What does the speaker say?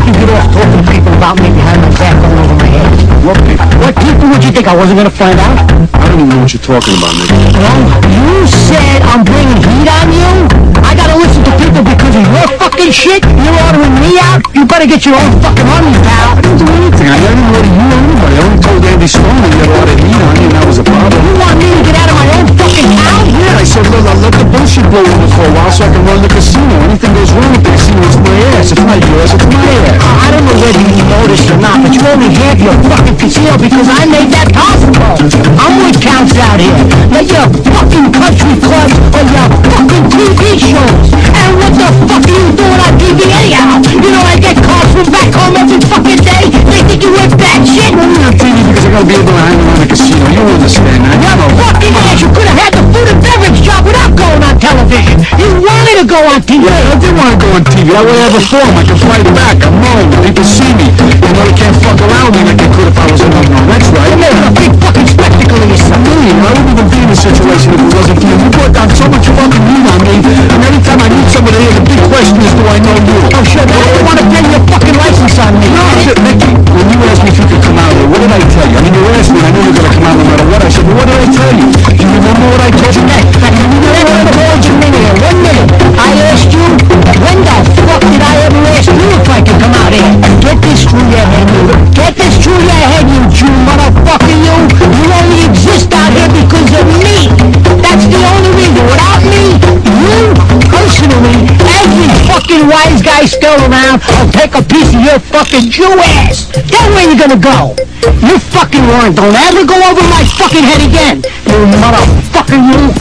fucking get off talking to people about me behind my back all over my head. What people would you think I wasn't gonna find out? I don't even know what you're talking about, nigga. Well, you said I'm bringing heat on you? I gotta listen to people because of your fucking shit? You're ordering me out? You better get your own fucking money, pal. I didn't do anything. I didn't order you or anybody. I only told Andy Stone that you had ordered heat on you, and that was a problem. You want me to get out of my own fucking town? Yeah, I said, look, I'll let the bullshit blow over for a while so I can run the casino. Anything goes wrong with the casino, it's my ass. It's not yours, it's my ass. I don't know whether you noticed or not, but you only have your fucking casino because I made that possible. I'm what counts out here. Not your fucking country clubs or your fucking TV shows. And what the fuck are you doing on TV anyhow? You know I get calls from back home every fucking day. They think you work bad shit. I'm only on TV because I gotta be able to hang around the casino. You understand that? You're fucking ass. You could have had the food and beverage job without going on television. You wanted to go on TV. Yeah, I did want to go on TV. That way I have a form. I can fly back. I'm known. People see me. They know they can't fuck around me like they could if I was in unknown. That's right. You're making a big fucking spectacle of yourself. I wouldn't even be in this situation if it wasn't for you. You brought down so much fucking heat on me, and every time I meet somebody, the big question is, do I know you? Oh, shit, now you want to get your fucking license on me. No, shit, Mickey, when you asked me if you could come out here, what did I tell you? I mean, you asked me, I knew you were going to come out no matter what. I said, well, what did I tell you? Do you remember what I told you? One minute. I asked you, when the fuck did I ever ask you if I could come out here? Get this through your head, you. Get this through your head, you Jew motherfucker, you. You only exist out here because of me. That's the only reason. Without me, you, personally, every fucking wise guy still around, I'll take a piece of your fucking Jew ass. Then where you gonna go? You fucking warrant. Don't ever go over my fucking head again. You motherfucker, you.